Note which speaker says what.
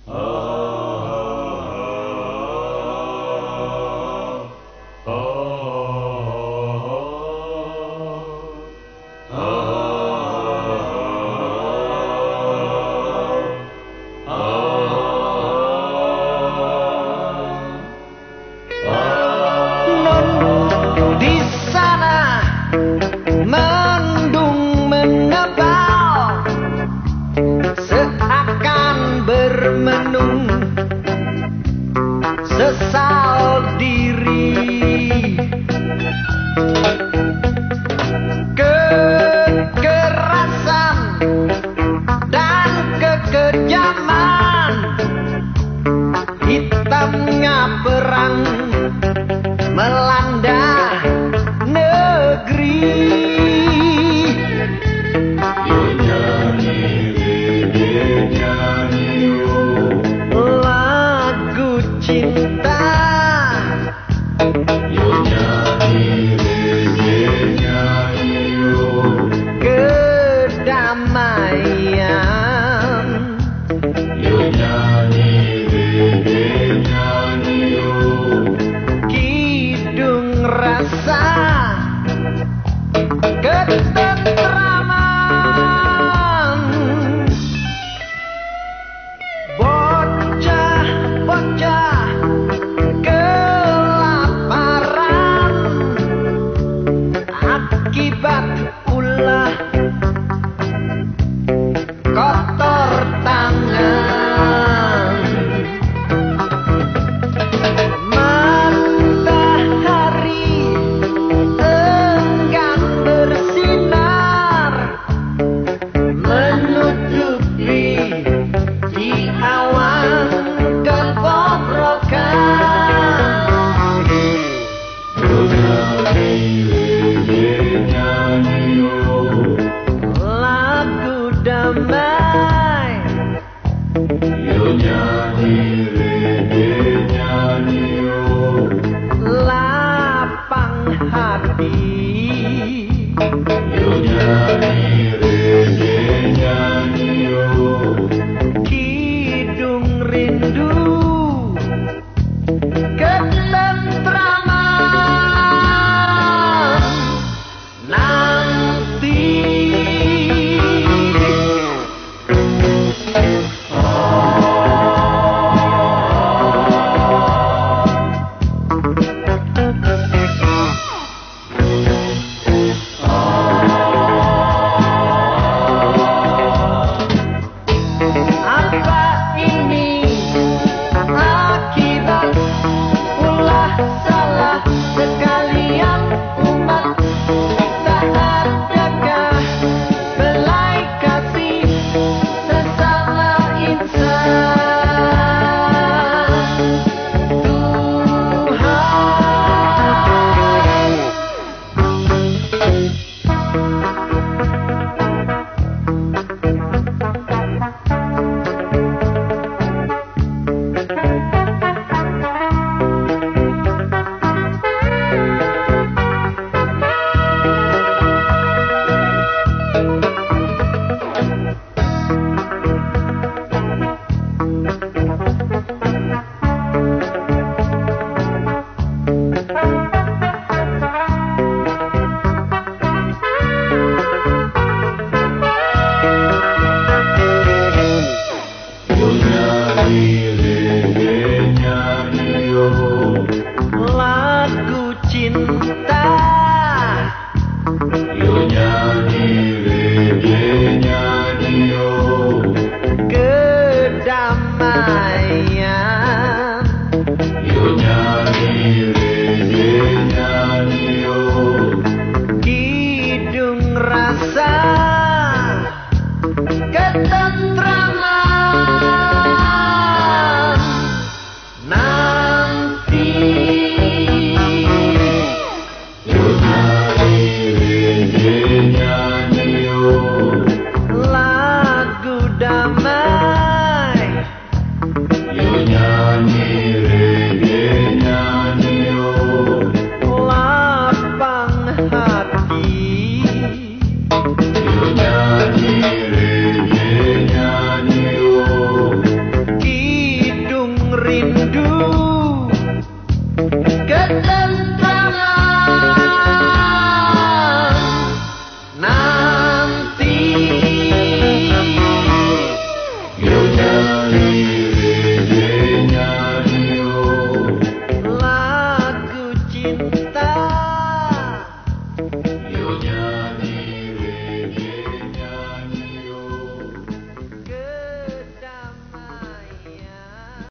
Speaker 1: Sesal diri, kekerasan dan kekejaman, hitamnya perang melanda negeri. Lagu cinta, kedamaian, kidung rasa, ketentraman. Bocah-bocah kelaparan akibat ulah kotor tangan. Matahari enggan bersinar, menutupi di awan kebobrokan. Lagu damai, lapang hati, kidung rindu, ketentraman. Nanti apa ini akibat ulah salah sekalian umat? Tak adakah belai kasih sesama insan? Lagu cinta, kedamaian, kidung rasa, ketentraman. Nyonya